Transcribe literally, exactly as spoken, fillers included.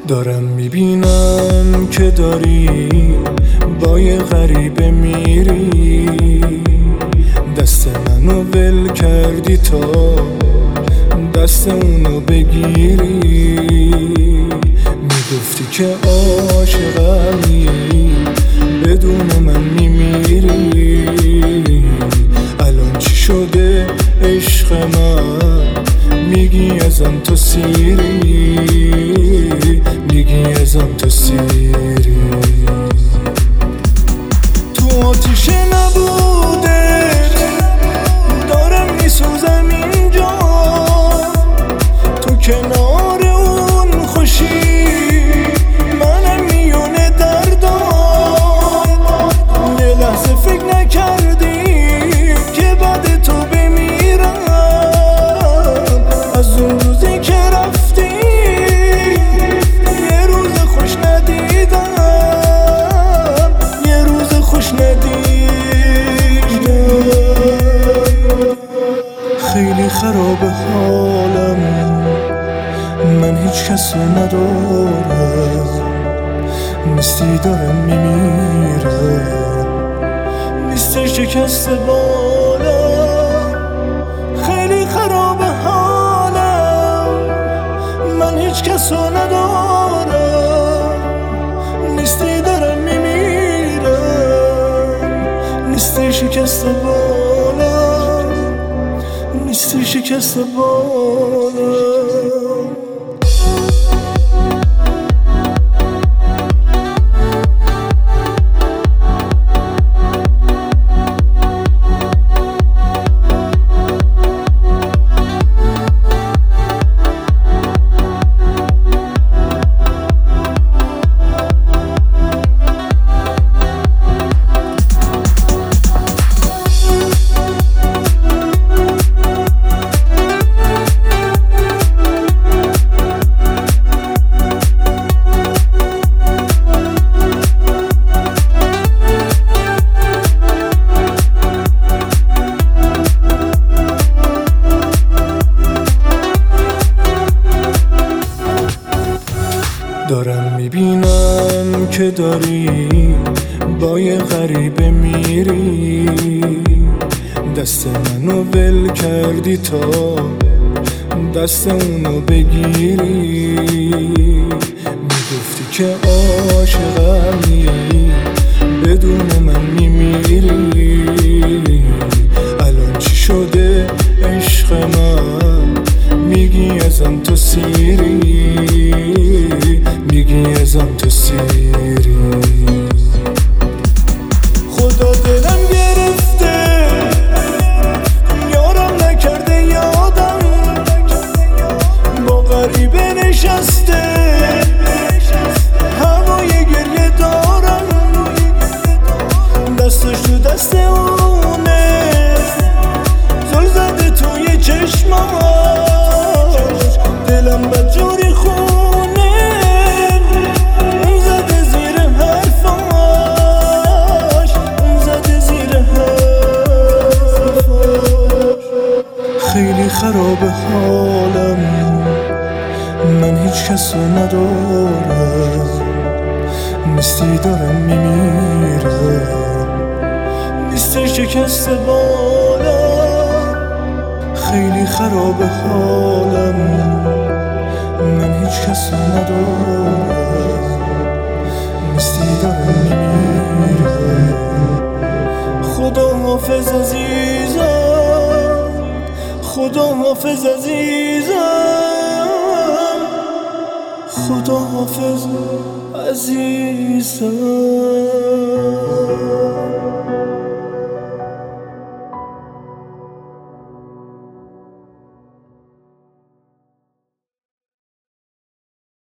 دارم میبینم که داری با یه غریبه میری، دست منو ول کردی تا دست اونو بگیری. میگفتی که عاشقمی بدون من میمیری، الان چی شده عشق من؟ میگی ازم تو سیری، میگی ازم تو سیری. تو آتیش نبودت دارم میسوزم اینجا، تو کنار اون خوشی منم میونه دردان. یه لحظه فکر نکردی که بعد تو بمیرم، از اون روزی که رفتی یه روز خوش ندیدم، یه روز خوش ندیدم. خیلی خراب حالم، من هیچ کس رو ندارم، نیستی دارم میمیرم، نیستی شکست بالم. خیلی خراب حالم، من هیچ کس رو ندارم، نیستی دارم میمیرم، نیستی شکست بالم، نیستی شکست بالم. دارم میبینم که داری با یه غریبه میری، دست منو ول کردی تا دست اونو بگیری. میگفتی که عاشقمی بدون من میمیری، الان چی شده عشق من؟ میگی ازم تو سیری، میگی ازم تو سیری. خدا دلم گرفته یارم نکرده یادم، با غریبه نشسته هوای گریه دارم، دستش تو دست اونه، زل زده توی چشماش، دلم بدجوری خونه، اون زده زیر حرفاش، اون زده زیر حرفاش. خیلی خراب حالم، من هیچ کس رو ندارم، نیستی دارم میمیرم، نیستی شکست بالم. خیلی خراب حالم، من هیچ کس رو ندارم، نیستی دارم میمیرم. خدا حافظ عزیزم، خدا حافظ عزیزم، خدا حافظ عزیزم.